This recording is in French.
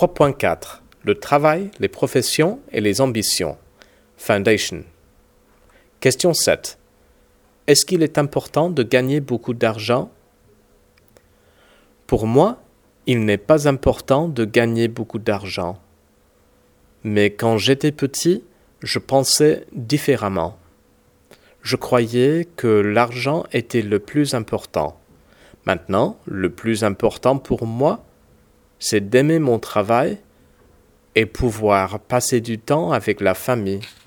3.4. Le travail, les professions et les ambitions. Foundation. Question 7. Est-ce qu'il est important de gagner beaucoup d'argent? Pour moi, il n'est pas important de gagner beaucoup d'argent. Mais quand j'étais petit, je pensais différemment. Je croyais que l'argent était le plus important. Maintenant, le plus important pour moi, c'est d'aimer mon travail et pouvoir passer du temps avec la famille.